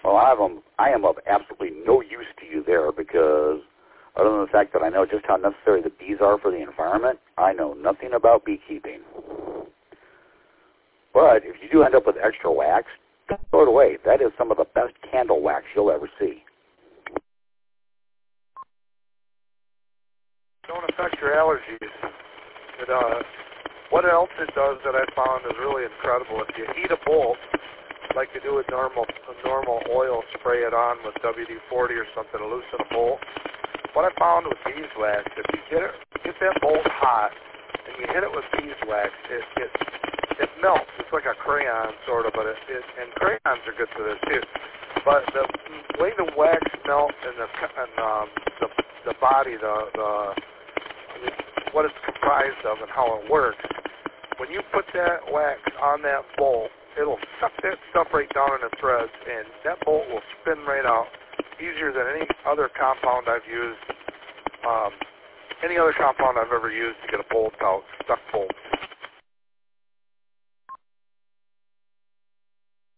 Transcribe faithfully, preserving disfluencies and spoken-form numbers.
Well, I am, I am of absolutely no use to you there because other than the fact that I know just how necessary the bees are for the environment, I know nothing about beekeeping. But if you do end up with extra wax, don't throw it away. That is some of the best candle wax you'll ever see. Don't affect your allergies. It, uh, what else it does that I found is really incredible. If you heat a bolt, like you do with normal normal oil, spray it on with W D forty or something to loosen a bolt. What I found with beeswax, if you get it, get that bolt hot and you hit it with beeswax, it it it melts. It's like a crayon sort of, but it, it and crayons are good for this too. But the way the wax melts and the and um, the the body, the the what it's comprised of and how it works, when you put that wax on that bolt, it'll suck that stuff right down in the threads, and that bolt will spin right out easier than any other compound I've used, um, any other compound I've ever used to get a bolt out, stuck bolt.